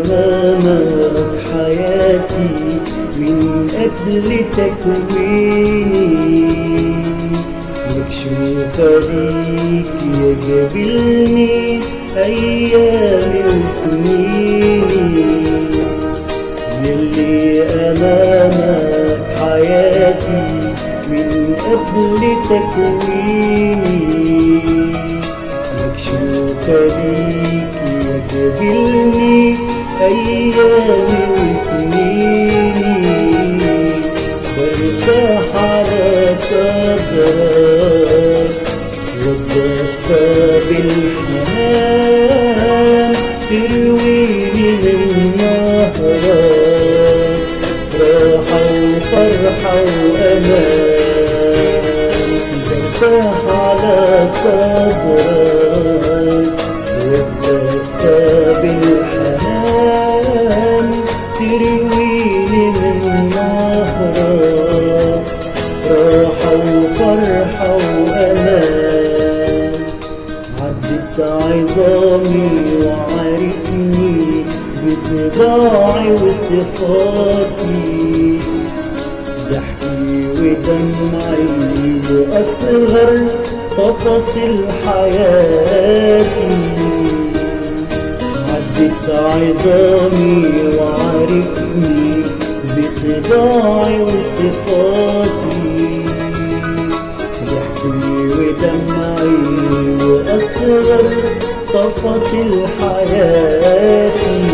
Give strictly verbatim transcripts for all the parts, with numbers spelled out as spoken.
أمامك حياتي من قبل تكويني، مكشوفة ليك يجابلني أيامي وسنيني. يلي أمامك حياتي من قبل تكويني، مكشوفة ليك يجابلني أيامي وسنيني. برتاح على صدرك واتدفى بالحنان، ترويني من نهرك راحة وفرحة وأمان. برتاح على صدرك واتدفى بالحنان، ترويني من نهرك راحة وفرحة وأمان. عدت عظامي وعارفني بطباعي وصفاتي، ضحكي ودمعي وأصغر تفاصيل حياتي. عدت عظامي وعارفني بطباعي وصفاتي، ضحكي ودمعي وأصغر تفاصيل حياتي.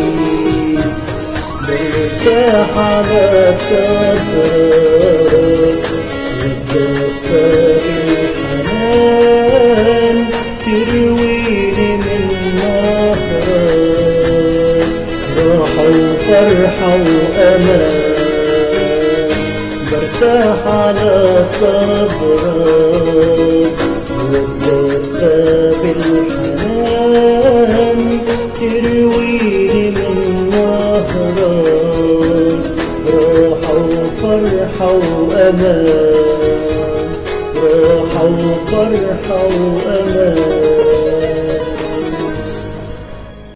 برتاح على صدرك واتدفى بالحنان، ترويني من نهرك راحة وفرحة وأمان. برتاح على صدرك واتدفى بالحنان، ترويني من نهرك راحة وفرحة وأمان، راحة وفرحة وأمان.